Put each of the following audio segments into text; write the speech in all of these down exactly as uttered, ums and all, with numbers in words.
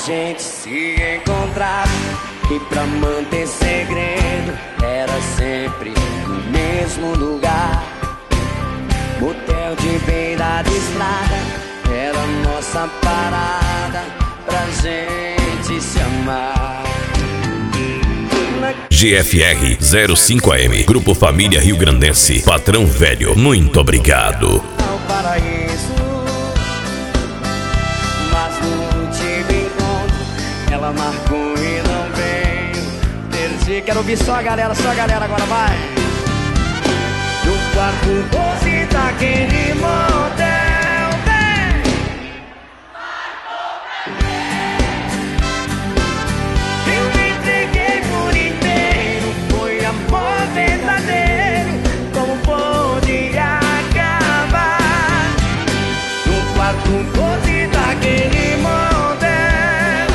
gente se encontrava e pra manter segredo era sempre no mesmo lugar. Motel de beira de estrada era nossa parada pra gente se amar. G F R zero cinco A M, Grupo Família Rio Grandense, patrão velho, muito obrigado. Ao paraíso, mas no último encontro ela marcou e não veio. Perdi, quero ouvir só a galera, só a galera agora, vai. No quarto doze daquele motel, vem. Eu me entreguei por inteiro, foi amor verdadeiro, como podia acabar? No quarto doze daquele motel,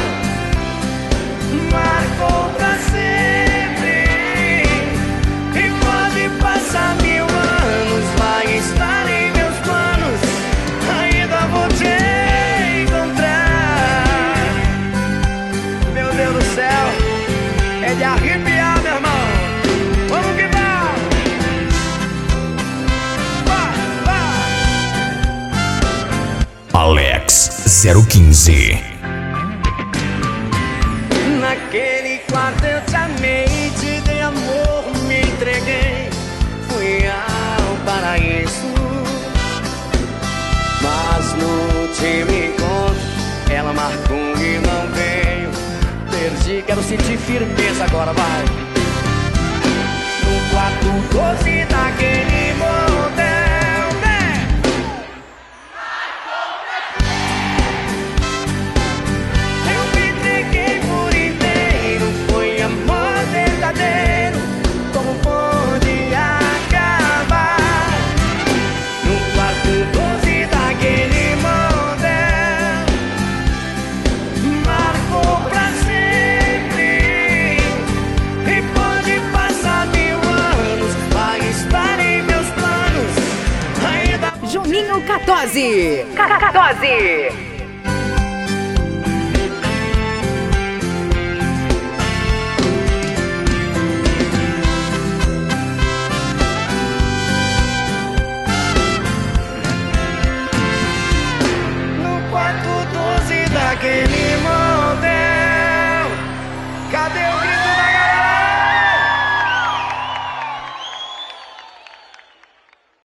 marcou pra sempre. E pode passar mil anos, vai estar em meus planos, ainda vou te encontrar. Meu Deus do céu, é de arrepiar, meu irmão. Vamos que vamos. Vai, vai. Alex zero quinze. Naquele quarto eu te amei, te dei amor, me entreguei, fui ao paraíso. Mas no último encontro ela marcou e não veio. Perdi, quero sentir firmeza agora, vai. No quarto doze daquele motel, vem. Eu me entreguei por inteiro, foi amor verdadeiro, como pode acabar? No quarto doze daquele motel, marcou pra sempre. E pode passar mil anos, vai estar em meus planos, ainda. Juninho Catozzi. Catozzi.